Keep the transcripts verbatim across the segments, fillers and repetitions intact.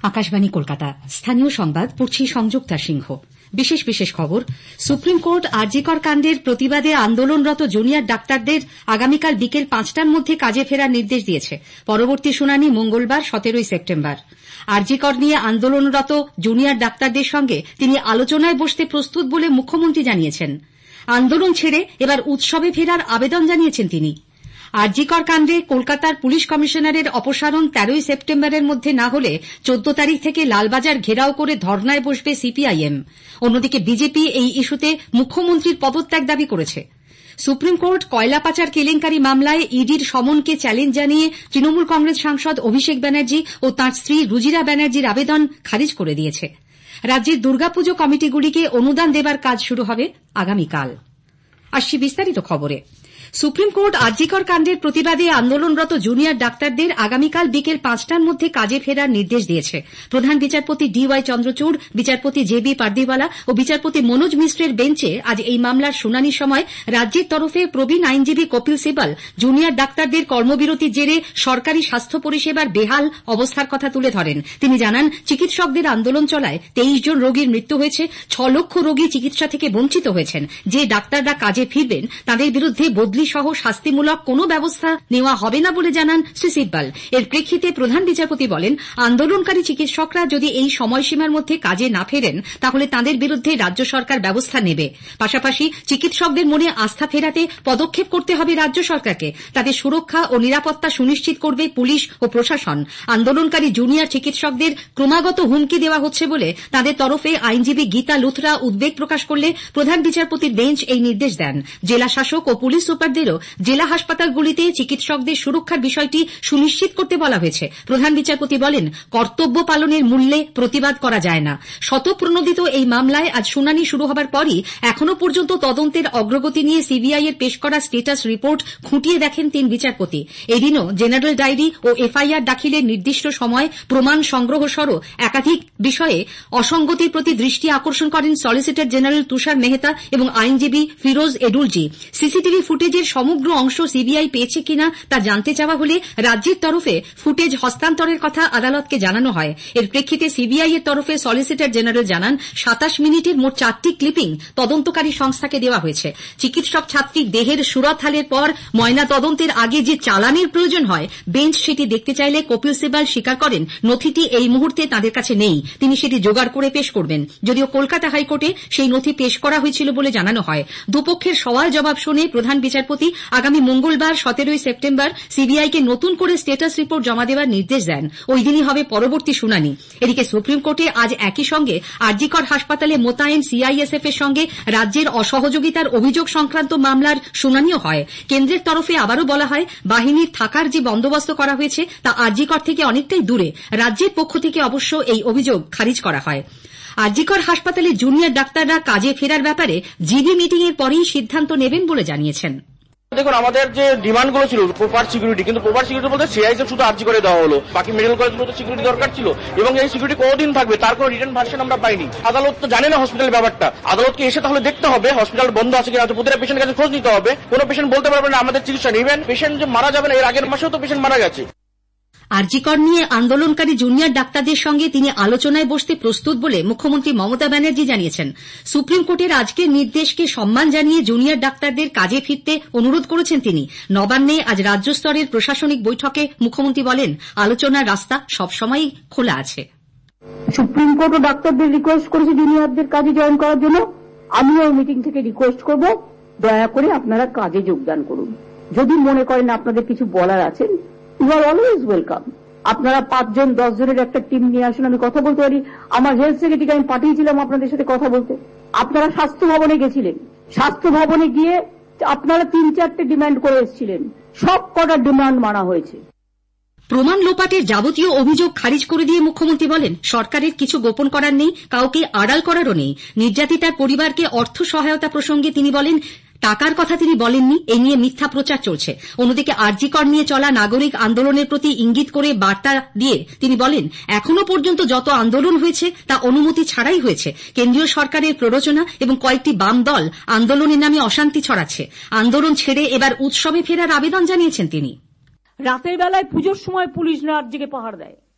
আকাশবাণী কলকাতা, স্থানীয় সংবাদ পড়ছি সংযুক্তা সিংহ। বিশেষ বিশেষ খবর। সুপ্রিম কোর্ট আরজি কর কাণ্ডের প্রতিবাদে আন্দোলনরত জুনিয়র ডাক্তারদের আগামীকাল বিকেল পাঁচটার মধ্যে কাজে ফেরার নির্দেশ দিয়েছে। পরবর্তী শুনানি মঙ্গলবার সতেরোই সেপ্টেম্বর। আরজি কর নিয়ে আন্দোলনরত জুনিয়র ডাক্তারদের সঙ্গে তিনি আলোচনায় বসতে প্রস্তুত বলে মুখ্যমন্ত্রী জানিয়েছেন। আন্দোলন ছেড়ে এবার উৎসবে ফেরার আবেদন জানিয়েছেন তিনি। আরজি কর কাণ্ডে কলকাতার পুলিশ কমিশনারের অপসারণ তেরোই সেপ্টেম্বরের মধ্যে না হলে চোদ্দ তারিখ থেকে লালবাজার ঘেরাও করে ধর্নায় বসবে সিপিআইএম। অন্যদিকে বিজেপি এই ইস্যুতে মুখ্যমন্ত্রীর পদত্যাগ দাবি করেছে। সুপ্রিম কোর্ট কয়লা পাচার কেলেঙ্কারি মামলায় ইডির সমনকে চ্যালেঞ্জ জানিয়ে তৃণমূল কংগ্রেস সাংসদ অভিষেক ব্যানার্জি ও তাঁর স্ত্রী রুজিরা ব্যানার্জির আবেদন খারিজ করে দিয়েছে। রাজ্যের দুর্গাপুজো কমিটিগুলিকে অনুদান দেবার কাজ শুরু হবে আগামীকাল। আসছি বিস্তারিত খবরে। সুপ্রিম কোর্ট আরজি কর কাণ্ডের প্রতিবাদে আন্দোলনরত জুনিয়র ডাক্তারদের আগামীকাল বিকেল পাঁচটার মধ্যে কাজে ফেরার নির্দেশ দিয়েছে। প্রধান বিচারপতি ডি ওয়াই চন্দ্রচূড়, বিচারপতি জে বি পার্দিওয়ালা ও বিচারপতি মনোজ মিশ্রের বেঞ্চে আজ এই মামলার শুনানির সময় রাজ্যের তরফে প্রবীণ আইনজীবী কপিল সিবাল জুনিয়র ডাক্তারদের কর্মবিরতির জেরে সরকারি স্বাস্থ্য পরিষেবার বেহাল অবস্থার কথা তুলে ধরেন। তিনি জানান, চিকিৎসকদের আন্দোলন চলায় তেইশ জন রোগীর মৃত্যু হয়েছে, ছ লক্ষ রোগী চিকিৎসা থেকে বঞ্চিত হয়েছেন। যে ডাক্তাররা কাজে ফিরবেন তাদের বিরুদ্ধে বদলি সহ শাস্তিমূলক কোনো ব্যবস্থা নেওয়া হবে না বলে জানান শ্রী সিব্বাল। এর প্রেক্ষিতে প্রধান বিচারপতি বলেন, আন্দোলনকারী চিকিৎসকরা যদি এই সময়সীমার মধ্যে কাজে না ফেরেন তাহলে তাঁদের বিরুদ্ধে রাজ্য সরকার ব্যবস্থা নেবে। পাশাপাশি চিকিৎসকদের মনে আস্থা ফেরাতে পদক্ষেপ করতে হবে রাজ্য সরকারকে। তাদের সুরক্ষা ও নিরাপত্তা সুনিশ্চিত করবে পুলিশ ও প্রশাসন। আন্দোলনকারী জুনিয়র চিকিৎসকদের ক্রমাগত হুমকি দেওয়া হচ্ছে বলে তাদের তরফে আইনজীবী গীতা লুথরা উদ্বেগ প্রকাশ করলে প্রধান বিচারপতির বেঞ্চ এই নির্দেশ দেন। জেলা শাসক ও পুলিশ সুপারদেরও জেলা হাসপাতালগুলিতে চিকিৎসকদের সুরক্ষার বিষয়টি সুনিশ্চিত করতে বলা হয়েছে। প্রধান বিচারপতি বলেন, কর্তব্য পালনের মূল্যে প্রতিবাদ করা যায় না। শতপ্রণোদিত এই মামলায় আজ শুনানি শুরু হবার পরই এখনো পর্যন্ত তদন্তের অগ্রগতি নিয়ে সিবিআই এর পেশ করা স্টেটাস রিপোর্ট খুঁটিয়ে দেখেন তিন বিচারপতি। এদিনও জেনারেল ডায়েরি ও এফআইআর দাখিলের নির্দিষ্ট সময়, প্রমাণ সংগ্রহ সহ একাধিক বিষয়ে অসঙ্গতির প্রতি দৃষ্টি আকর্ষণ করেন সলিসিটর জেনারেল তুষার মেহতা এবং আইনজীবী ফিরোজ এডুলজি। সিসিটিভি ফুটেজের সমগ্র অংশ সিবিআই পেয়েছে কিনা তা জানতে চাওয়া হলে রাজ্যের তরফে ফুটেজ হস্তান্তরের কথা আদালতকে জানানো হয়। এর প্রেক্ষিতে সিবিআই এর তরফে সলিসিটর জেনারেল জানান, সাতাশ মিনিটের মোট চারটি ক্লিপিং তদন্তকারী সংস্থাকে দেওয়া হয়েছে। চিকিৎসক ছাত্রীর দেহের সুরতহালের পর ময়না তদন্তের আগে যে চালানের প্রয়োজন হয়, বেঞ্চ সেটি দেখতে চাইলে কপিল সিবাল স্বীকার করেন নথিটি এই মুহূর্তে তাঁদের কাছে নেই। তিনি সেটি জোগাড় করে পেশ করবেন। যদিও কলকাতা হাইকোর্টে সেই নথি পেশ করা হয়েছিল বলে জানানো হয়। দুপক্ষের সওয়াল জবাব শুনে প্রধান বিচারপতি আগামী মঙ্গলবার সতেরোই সেপ্টেম্বর সিবিআইকে নতুন করে স্টেটাস রিপোর্ট জমা দেওয়ার নির্দেশ দেন। ওই দিনই হবে পরবর্তী শুনানি। এদিকে সুপ্রিম কোর্টে আজ একই সঙ্গে আরজি কর হাসপাতালে মোতায়েন সিআইএসএফ এর সঙ্গে রাজ্যের অসহযোগিতার অভিযোগ সংক্রান্ত মামলার শুনানিও হয়। কেন্দ্রের তরফে আবারও বলা হয়, বাহিনীর থাকার যে বন্দোবস্ত করা হয়েছে তা আরজি কর থেকে অনেকটাই দূরে। রাজ্যের পক্ষ থেকে অবশ্য এই অভিযোগ খারিজ করা হয়। আরজি কর হাসপাতালে জুনিয়র ডাক্তাররা কাজে ফেরার ব্যাপারে জিবি মিটিং এর পরেই সিদ্ধান্ত নেবেন বলে জানিয়েছেন। দেখুন, আমাদের যে ডিমান্ড গুলো ছিল প্রপার সিকিউরিটি, কিন্তু প্রপার সিকিউরিটি বলতে সিআইএসএফ শুধু আরজি করে দেওয়া হলো, বাকি মেডিকেল কলেজগুলোতে সিকিউরিটি দরকার ছিল এবং এই সিকিউরিটি কতদিন থাকবে তার কোনো রিটার্ন ভার্সন আমরা পাইনি। আদালত তো জানে না হসপিটালের ব্যাপারটা। আদালতকে এসে তাহলে দেখতে হবে হসপিটাল বন্ধ আছে কিনা, প্রতিটা পেশেন্টের কাছে খোঁজ নিতে হবে। কোনো পেশেন্ট বলতে পারবে না আমাদের চিকিৎসা নেবেন। পেশেন্ট যে মারা যাবে না, এর আগের মাসেও তো পেশেন্ট মারা গেছে। আরজি কর নিয়ে আন্দোলনকারী জুনিয়র ডাক্তারদের সঙ্গে তিনি আলোচনায় বসতে প্রস্তুত বলে মুখ্যমন্ত্রী মমতা ব্যানার্জি জানিয়েছেন। সুপ্রিম কোর্টের আজকের নির্দেশকে সম্মান জানিয়ে জুনিয়র ডাক্তারদের কাজে ফিরতে অনুরোধ করেছেন তিনি। নবান্নে আজ রাজ্য স্তরের প্রশাসনিক বৈঠকে মুখ্যমন্ত্রী বলেন, আলোচনার রাস্তা সবসময়ই খোলা আছে। সুপ্রিম কোর্টও ডাক্তারদের রিকোয়েস্ট করেছে জুনিয়রদের কাজে জয়েন করার জন্য। আমিও মিটিং থেকে রিকোয়েস্ট করব, দয়া করে আপনারা কাজে যোগদান করুন। যদি মনে করেন আপনাদের কিছু বলার আছে, ইউ আর অলওয়েজ ওয়েলকাম। আপনারা পাঁচজন দশ জনের একটা টিম নিয়ে আসুন, আমি কথা বলতে পারি। আমার হেলথ সেক্রেটারিকে আমি পাঠিয়েছিলাম আপনাদের সাথে কথা বলতে। আপনারা স্বাস্থ্য ভবনে গেছিলেন, স্বাস্থ্য ভবনে গিয়ে আপনারা তিন চারটে ডিমান্ড করে এসেছিলেন, সব কটা ডিমান্ড মানা হয়েছে। প্রমাণ লোপাটের যাবতীয় অভিযোগ খারিজ করে দিয়ে মুখ্যমন্ত্রী বলেন, সরকারের কিছু গোপন করার নেই, কাউকে আড়াল করারও নেই। নির্যাতিতার পরিবারকে অর্থ সহায়তা প্রসঙ্গে তিনি বলেন, টাকার কথা তিনি বলেননি, এ নিয়ে মিথ্যা প্রচার চলছে। অন্যদিকে আরজি কর নিয়ে চলা নাগরিক আন্দোলনের প্রতি ইঙ্গিত করে বার্তা দিয়ে তিনি বলেন, এখনো পর্যন্ত যত আন্দোলন হয়েছে তা অনুমতি ছাড়াই হয়েছে। কেন্দ্রীয় সরকারের প্ররোচনা এবং কয়েকটি বাম দল আন্দোলনের নামে অশান্তি ছড়াচ্ছে। আন্দোলন ছেড়ে এবার উৎসবে ফেরার আবেদন জানিয়েছেন তিনি। রাতের বেলায় পুজোর সময় পুলিশ রাত জেগে পাহাড় দেয়,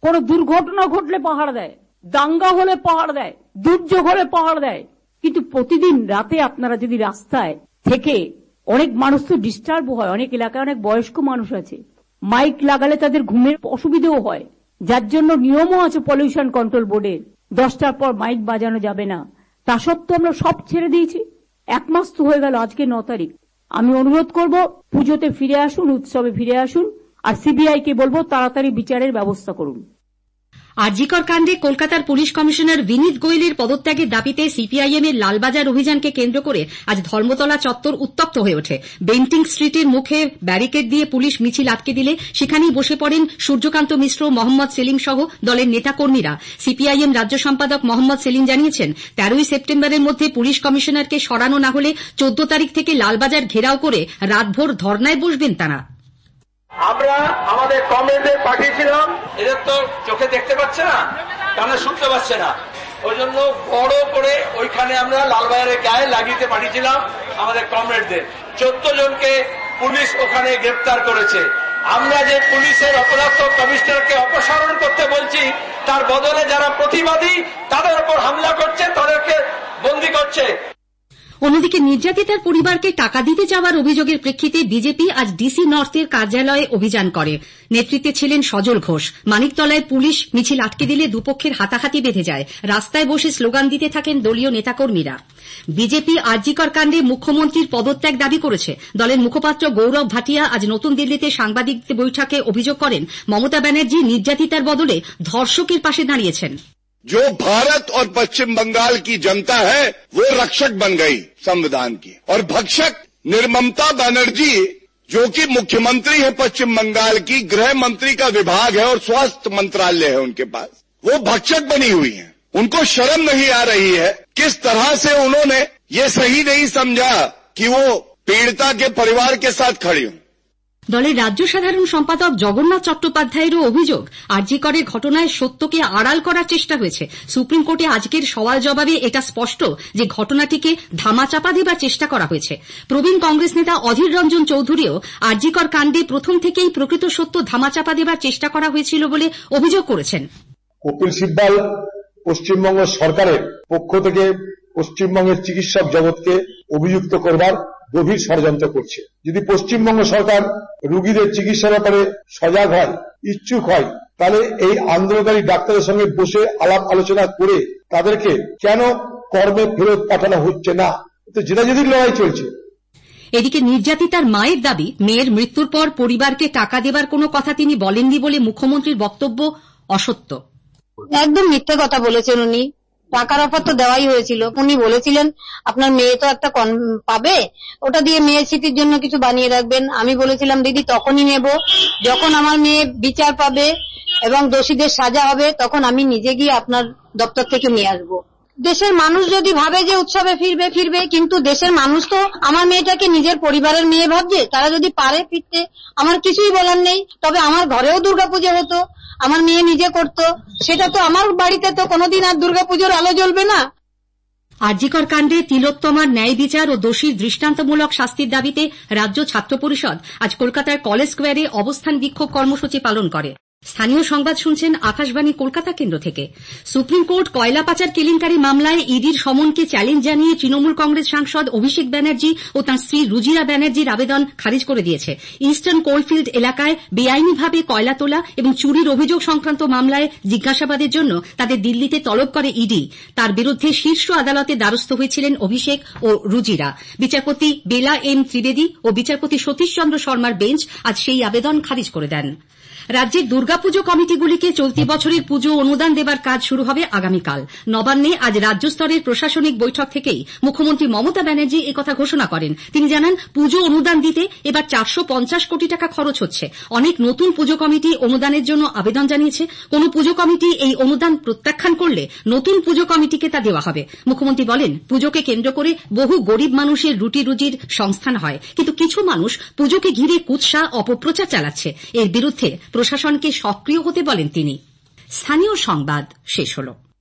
কোন দুর্ঘটনা ঘটলে পাহাড় দেয়, দাঙ্গা হলে পাহাড় দেয়, দুর্যোগ হলে পাহাড় দেয়। কিন্তু প্রতিদিন রাতে আপনারা যদি রাস্তায় থেকে, অনেক মানুষ তো ডিস্টার্ব হয়, অনেক এলাকায় অনেক বয়স্ক মানুষ আছে, মাইক লাগালে তাদের ঘুমের অসুবিধাও হয়, যার জন্য নিয়মও আছে পলিউশন কন্ট্রোল বোর্ডের, দশটার পর মাইক বাজানো যাবে না। তা সত্ত্বেও আমরা সব ছেড়ে দিয়েছি। এক মাস তো হয়ে গেল, আজকে ন তারিখ। আমি অনুরোধ করব পুজোতে ফিরে আসুন, উৎসবে ফিরে আসুন, আর সিবিআই কে বলবো তাড়াতাড়ি বিচারের ব্যবস্থা করুন। আরজিকর কাণ্ডে কলকাতার পুলিশ কমিশনার বিনীত গোয়েলের পদত্যাগের দাবিতে সিপিআইএম এর লালবাজার অভিযানকে কেন্দ্র করে আজ ধর্মতলা চত্বর উত্তপ্ত হয়ে ওঠে। বেন্টিং স্ট্রিটের মুখে ব্যারিকেড দিয়ে পুলিশ মিছিল আটকে দিলে সেখানেই বসে পড়েন সূর্যকান্ত মিশ্র, মোহাম্মদ সেলিম সহ দলের নেতাকর্মীরা। সিপিআইএম রাজ্য সম্পাদক মোহাম্মদ সেলিম জানিয়েছেন, তেরোই সেপ্টেম্বরের মধ্যে পুলিশ কমিশনারকে সরানো না হলে চোদ্দ তারিখ থেকে লালবাজার ঘেরাও করে রাতভর ধর্নায় বসবেন তাঁরা। আমরা আমাদের কমরেডদের পাঠিয়েছিলাম, এদের তো চোখে দেখতে পাচ্ছে না, কানে শুনতে পাচ্ছে না, ওই জন্য বড় করে ওইখানে আমরা লালবাজারের গায়ে লাগিয়ে পাঠিয়েছিলাম আমাদের কমরেডদের। চোদ্দ জনকে পুলিশ ওখানে গ্রেপ্তার করেছে। আমরা যে পুলিশের অপরাধ কমিশনারকে অপসারণ করতে বলছি, তার বদলে যারা প্রতিবাদী তাদের উপর হামলা করছে, তাদেরকে বন্দী করছে। অন্যদিকে নির্যাতিতার পরিবারকে টাকা দিতে চাওয়ার অভিযোগের প্রেক্ষিতে বিজেপি আজ ডিসি নর্থের কার্যালয়ে অভিযান করে। নেতৃত্বে ছিলেন সজল ঘোষ। মানিকতলায় পুলিশ মিছিল আটকে দিলে দুপক্ষের হাতাহাতি বেঁধে যায়। রাস্তায় বসে স্লোগান দিতে থাকেন দলীয় নেতাকর্মীরা। বিজেপি আরজিকর কাণ্ডে মুখ্যমন্ত্রীর পদত্যাগ দাবি করেছে। দলের মুখপাত্র গৌরব ভাটিয়া আজ নতুন দিল্লিতে সাংবাদিকদের বৈঠকে অভিযোগ করেন, মমতা ব্যানার্জি নির্যাতিতার বদলে ধর্ষকের পাশে দাঁড়িয়েছেন। जो भारत और पश्चिम बंगाल की जनता है वो रक्षक बन गई संविधान की, और भक्षक निर्ममता बनर्जी जो कि मुख्यमंत्री है पश्चिम बंगाल की, गृह मंत्री का विभाग है और स्वास्थ्य मंत्रालय है उनके पास, वो भक्षक बनी हुई है। उनको शर्म नहीं आ रही है। किस तरह से उन्होंने ये सही नहीं समझा कि वो पीड़िता के परिवार के साथ खड़ी हूं। দলের রাজ্য সাধারণ সম্পাদক জগন্নাথ চট্টোপাধ্যায়েরও অভিযোগ, আরজিকরের ঘটনায় সত্যকে আড়াল করার চেষ্টা হয়েছে। সুপ্রিম কোর্টে আজকের সওয়াল জবাবে এটা স্পষ্ট যে ঘটনাটিকে ধামাচাপা দেবার চেষ্টা করা হয়েছে। প্রবীণ কংগ্রেস নেতা অধীর রঞ্জন চৌধুরীও আরজিকর কাণ্ডে প্রথম থেকেই প্রকৃত সত্য ধামাচাপা দেবার চেষ্টা করা হয়েছিল বলে অভিযোগ করেছেন। কপিল সিব্বল পশ্চিমবঙ্গ সরকারের পক্ষ থেকে পশ্চিমবঙ্গের চিকিৎসক জগৎকে অভিযুক্ত করবার গভীর ষড়যন্ত্র করছে। যদি পশ্চিমবঙ্গ সরকার রোগীদের চিকিৎসার ব্যাপারে সজাগ হয়, ইচ্ছুক হয়, তাহলে এই আন্দোলনকারী ডাক্তারের সঙ্গে বসে আলাপ আলোচনা করে তাদেরকে কেন কর্মে ফেরত পাঠানো হচ্ছে না, তো জেদাজেদির লড়াই চলছে। এদিকে নির্যাতিতার মায়ের দাবি, মেয়ের মৃত্যুর পর পরিবারকে টাকা দেবার কোনো কথা তিনি বলেননি বলে মুখ্যমন্ত্রীর বক্তব্য অসত্য। একদম মিথ্যে কথা বলেছেন উনি। টাকার অফার তো দেওয়াই হয়েছিল। উনি বলেছিলেন আপনার মেয়ে তো একটা পাবে, ওটা দিয়ে মেয়ের স্মৃতির জন্য কিছু বানিয়ে রাখবেন। আমি বলেছিলাম দিদি তখনই নেব যখন আমার মেয়ে বিচার পাবে এবং দোষীদের সাজা হবে, তখন আমি নিজে গিয়ে আপনার দপ্তর থেকে নিয়ে আসবো। দেশের মানুষ যদি ভাবে যে উৎসবে ফিরবে ফিরবে, কিন্তু দেশের মানুষ তো আমার মেয়েটাকে নিজের পরিবারের মেয়ে ভাবছে। তারা যদি পারে ফিরতে, আমার কিছুই বলার নেই। তবে আমার ঘরেও দুর্গাপুজো হতো, আমার মেয়ে নিজে করত, সেটা তো আমার বাড়িতে তো কোনোদিন আর দুর্গাপুজোর আলো জ্বলবে না। আরজিকর কাণ্ডে তিলোত্তমার ন্যায় বিচার ও দোষীর দৃষ্টান্তমূলক শাস্তির দাবিতে রাজ্য ছাত্র পরিষদ আজ কলকাতার কলেজ স্কোয়ারে অবস্থান বিক্ষোভ কর্মসূচি পালন করে। স্থানীয় সংবাদ শুনছেন আকাশবাণী কলকাতা কেন্দ্র থেকে। সুপ্রিম কোর্ট কয়লা পাচার কেলেঙ্কারি মামলায় ইডির সমনকে চ্যালেঞ্জ জানিয়ে তৃণমূল কংগ্রেস সাংসদ অভিষেক ব্যানার্জি ও তাঁর স্ত্রী রুজিরা ব্যানার্জির আবেদন খারিজ করে দিয়েছে। ইস্টার্ন কোলফিল্ড এলাকায় বেআইনিভাবে কয়লা তোলা এবং চুরির অভিযোগ সংক্রান্ত মামলায় জিজ্ঞাসাবাদের জন্য তাদের দিল্লিতে তলব করে ইডি। তার বিরুদ্ধে শীর্ষ আদালতে দ্বারস্থ হয়েছিলেন অভিষেক ও রুজিরা। বিচারপতি বেলা এম ত্রিবেদী ও বিচারপতি সতীশ চন্দ্র শর্মার বেঞ্চ আজ সেই আবেদন খারিজ করে দেন। রাজ্যের দুর্গাপুজো কমিটিগুলিকে চলতি বছরের পুজো অনুদান দেবার কাজ শুরু হবে আগামীকাল। নবান্নে আজ রাজ্য স্তরের প্রশাসনিক বৈঠক থেকেই মুখ্যমন্ত্রী মমতা ব্যানার্জি একথা ঘোষণা করেন। তিনি জানান, পুজো অনুদান দিতে এবার চারশো পঞ্চাশ কোটি টাকা খরচ হচ্ছে। অনেক নতুন পুজো কমিটি অনুদানের জন্য আবেদন জানিয়েছে। কোন পুজো কমিটি এই অনুদান প্রত্যাখ্যান করলে নতুন পুজো কমিটিকে তা দেওয়া হবে। মুখ্যমন্ত্রী বলেন, পুজোকে কেন্দ্র করে বহু গরিব মানুষের রুটি রুজির সংস্থান হয়, কিন্তু কিছু মানুষ পুজোকে ঘিরে কুৎসা অপপ্রচার চালাচ্ছে। এর বিরুদ্ধে প্রশাসনকে সক্রিয় হতে বলেন তিনি। স্থানীয় সংবাদ শেষ হলো।